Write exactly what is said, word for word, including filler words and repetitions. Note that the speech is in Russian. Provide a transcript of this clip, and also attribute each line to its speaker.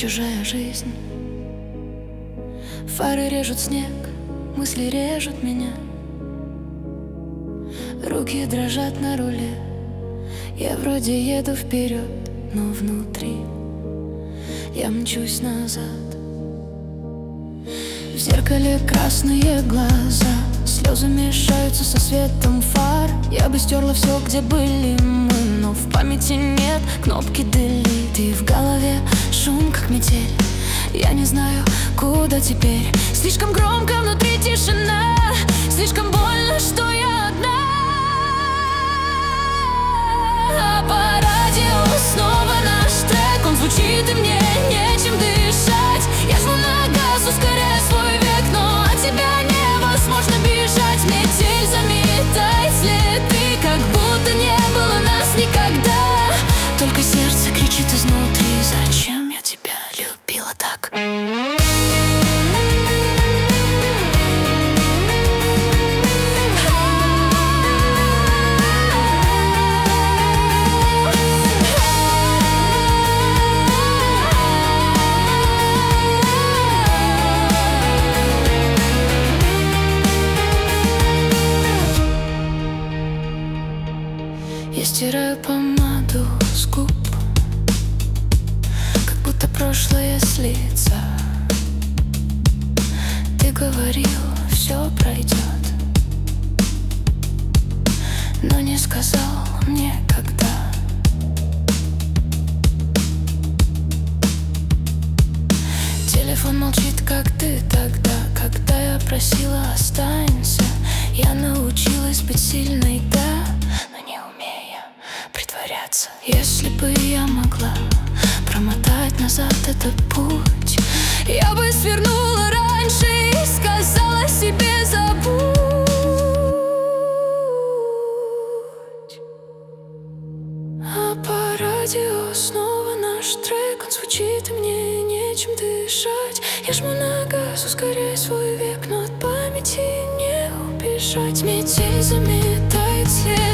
Speaker 1: чужая жизнь. Фары режут снег, мысли режут меня. Руки дрожат на руле. Я вроде еду вперед, но внутри я мчусь назад. В зеркале красные глаза, слезы мешаются со светом фар. Я бы стерла все, где были мы, но в памяти нет кнопки delete. И в голове шум, как метель. Я не знаю, куда теперь. Слишком громко внутри тишина, слишком больно, что я одна. А по радио снова наш трек, он звучит, и мне нечем дышать. Я жму на газ, ускоряя свой век, но от тебя невозможно бежать. Метель заметает следы, как будто не было нас никогда. Только сердце кричит изнутри: зачем я тебя любила так? Я стираю помаду с губ, как будто прошлое слится. Ты говорил, все пройдет, но не сказал мне, когда. Телефон молчит, как ты тогда, когда я просила останься. Я научилась быть сильной, да, но не умея притворяться. Если бы я могла промотать назад этот путь, я бы свернула раньше и сказала себе: забудь. А по радио снова наш трек, он звучит, и мне нечем дышать. Я жму на газ, ускоряя свой век, но от памяти не убежать. Метель заметает след,